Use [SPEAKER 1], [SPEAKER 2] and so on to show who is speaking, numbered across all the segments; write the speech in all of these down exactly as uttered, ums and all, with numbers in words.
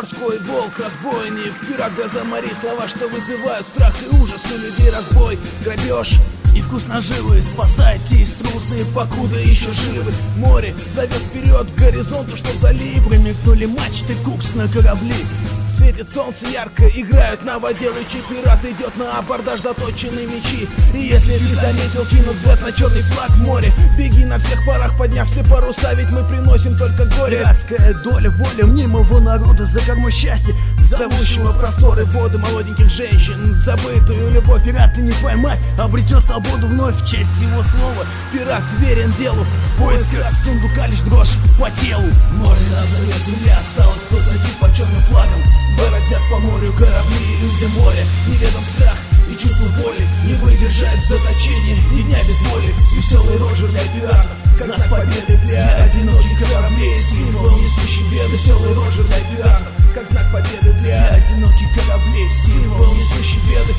[SPEAKER 1] морской волк, разбойник, пират газа морей, слова, что вызывают страх и ужас у людей, разбой, грабеж и вкус наживы. Спасайтесь, трусы, покуда еще живы. Море зовет вперед к горизонту, что вдали промелькнули мачты кукс на корабли. Светит солнце ярко, играют на воде лучи. Пират идет на абордаж, заточенные мечи. И если ты заметил, кинут взгляд на черный флаг в море. Беги на всех парах, подняв все паруса, ведь мы приносим только горе. Пиратская доля, воля мнимого народа, за кормой счастья, зовущего просторы воды молоденьких женщин. Забытую любовь пираты не поймать, обретет свободу вновь в честь его слова. Пират верен делу, в поисках сундука лишь дрожь по телу. Море назовет, земля осталась позади под черным флагом. Бороздят по морю корабли и людям море. Неведом страх и чувство боли не выдержать заточения ни дня без воли. Веселый Роджер для пиратов, как знак победы для одиноких кораблей, символ несущий беды. Веселый Роджер для пиратов, как знак победы для одиноких кораблей, символ несущий беды.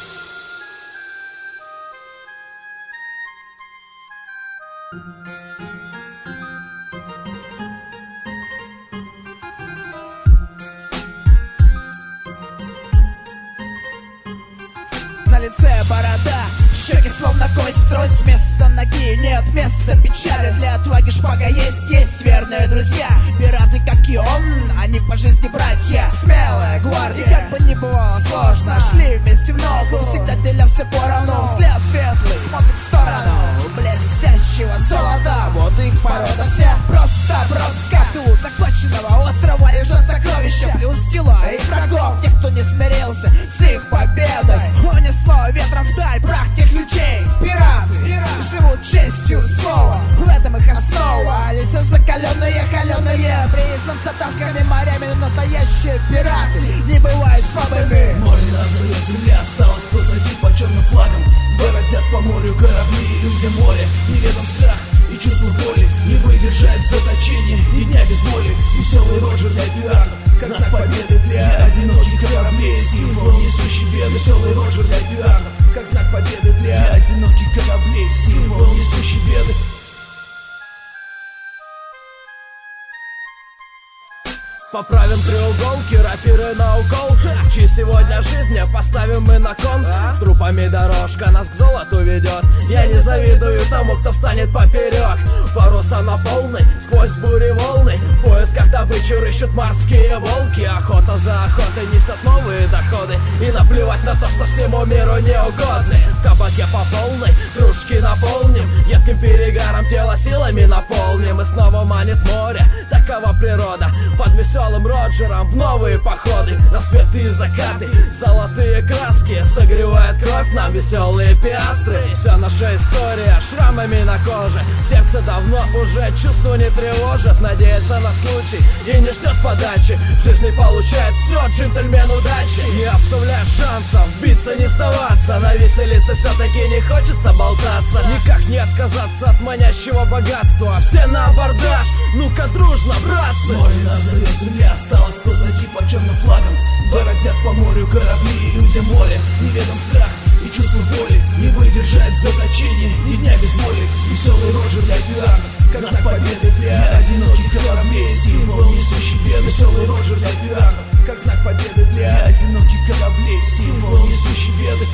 [SPEAKER 2] На лице борода, щеки словно кость, трость вместо ноги, нет места печали. Для отваги шпага есть, есть верные друзья. Пираты, как и он, они по жизни братья. Смелая гвардия, и как бы ни бывало сложно, шли вместе в ногу, всегда деля все поровну. Взгляд светлый, смотрит в сторону блестящего золота. Вот их порода вся, просто броска. Тут захваченного острова лежат сокровища, плюс дела их врагов, тех, кто не смирился с их победой. Унесло ветром вдаль прах тех людей. Пираты, Пираты живут честью слова, в этом их основа. Лица закаленные, холеные, признан сатанскими морями, но настоящие пираты не бывают слабыми.
[SPEAKER 1] Море назовет, земля осталась позади под черным флагом. Бороздят по морю корабли и людям море. Неведом страх и чувство боли не выдержать заточения ни дня без воли. Веселый Роджер для пиратов, как знак победы для одиноких кораблей, символ несущий беды. Веселый Роджер для пиратов, как знак победы для одиноких кораблей, символ несущий беды.
[SPEAKER 3] Поправим треуголки, раперы на укол. Чьи сегодня жизнь поставим мы на кон. Трупами дорожка нас к золоту ведет. Я не завидую тому, кто встанет поперек. Паруса на полной, сквозь бури волны. В поисках добычи рыщут морские волки. Охота за охотой несет новые доходы. И наплевать на то, что всему миру не угодны. В кабаке по полной, кружки наполним. Едким перегаром тело силами наполним. И снова манит море, такова природа. Под веселым Роджером в новые походы, рассветы и закаты, золотые краски согревает кровь нам веселые пиастры. Вся наша история шрамами на коже, сердце давно уже чувство не тревожит. Надеется на случай и не ждет подачи, в жизни получает все, джентльмен удачи. Не оставляя шансов, биться не сдаваться, на виселице все-таки не хочется болтаться. Никак не отказаться от манящего богатства, все на абордаж, ну-ка дружно, братцы.
[SPEAKER 1] Море назовет, земля осталась позади под черным флагом. Бороздят по морю корабли и людям море. Неведом страх и чувство боли не выдержать заточения ни дня без воли. Веселый Роджер для пиратов, как знак победы для одиноких кораблей, символ несущий беды. Веселый Роджер для пиратов, как знак победы для одиноких кораблей, символ несущий беды.